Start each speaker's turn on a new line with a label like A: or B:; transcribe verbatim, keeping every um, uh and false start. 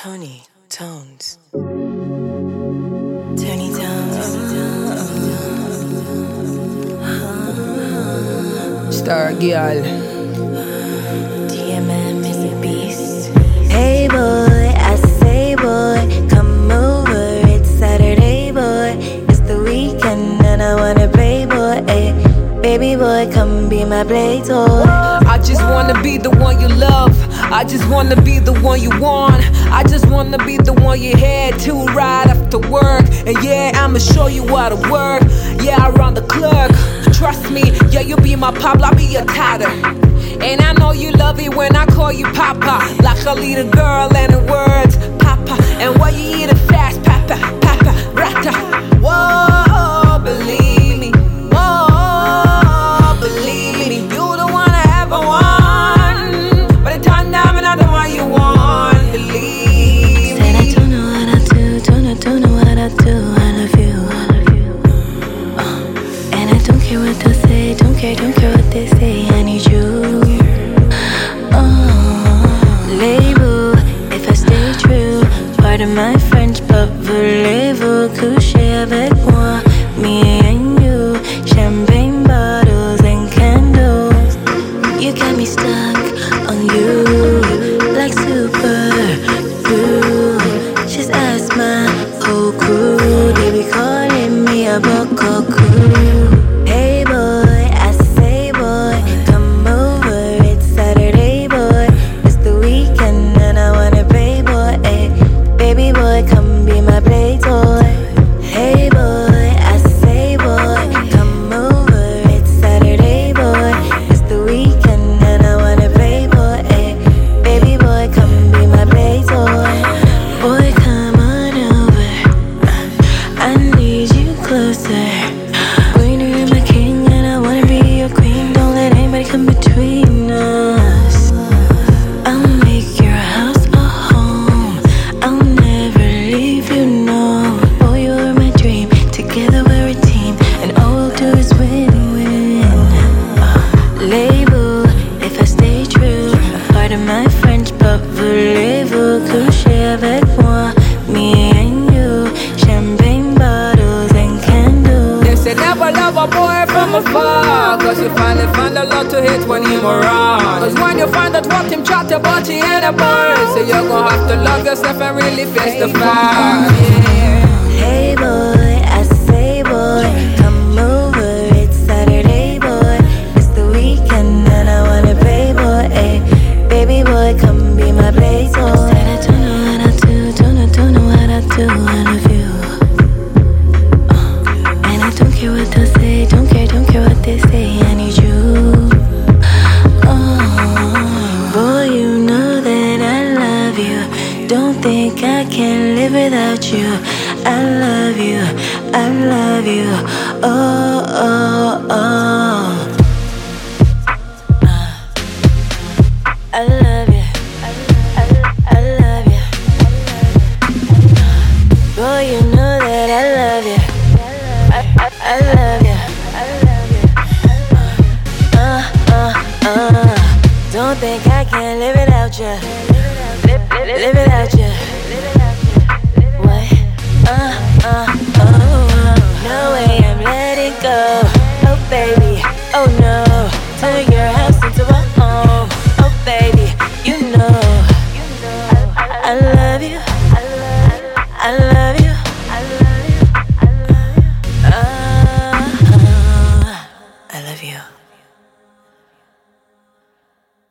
A: Tony Tones. Tony Tones.
B: Star girl.
A: D M M is a beast.
C: Hey boy, I say boy, come over, it's Saturday boy. It's the weekend and I wanna play boy, ay. Baby boy, come be my play toy.
B: I just wanna be the one you love. I just wanna be the one you want. I just wanna be the one you head to right after work. And yeah, I'ma show you how to work. Yeah, I run the clerk. Trust me, yeah, you be my Pablo, I'll be your tatter. And I know you love it when I call you Papa, like a little girl and the words Papa. And why you eat it fast, Papa, Papa, Rata. Whoa, believe me. Whoa, believe me. You the one I ever want. But the time now, I'm not the one you want. Believe
C: Said I
B: me.
C: don't know what I do, don't know, don't know what I do. I love you, I love you. Uh, and I don't care what they say, don't care, don't care what they say. I need you. If I stay true, pardon my French, but voulez-vous coucher avec moi? Me and you, champagne bottles and candles. You got me stuck on you, like super glue. Just ask my whole crew, they be calling me a Boko crew. Hey boy, I say boy, come over, it's Saturday boy. It's the weekend and I wanna play boy, ay. Baby boy, come be my play toy. Hey boy, I say boy, come over, it's Saturday boy. It's the weekend and I wanna play boy, ay. Baby boy, come be my play toy. Boy, come on over, I need you closer. Queen, you're my king and I wanna be your queen. Don't let anybody come between us. I'll make your house a home, I'll never leave you, no. Boy, you're my dream, together we're a team, and all we'll do is win-win. uh, Label, if I stay true, pardon my French, but voulez-vous coucher avec moi? Me and you, champagne bottles and candles.
B: They say never love a boy from afar, cause you finally find a lot to hate when him around. Cause when you find out what him chat about, he ain't a bird. So you're gonna have to love yourself and really face the fact. Yeah.
C: Hey boy, I say boy, come over, it's Saturday boy. It's the weekend and I wanna play boy, ay. Baby boy, come be my play toy. Said I don't know what I do, don't know, don't know what I do. I love you, uh, and I don't care what they say, don't care, don't care what they say. I need you. Oh, boy, you know that I love you. Don't think I can live without you. I love you, I love you. Oh, oh, oh. Uh, I love you, I, I, I love you. Boy, you know that I love you. I, I, I love you, I love you. Uh, uh, uh. Don't think I can live without you.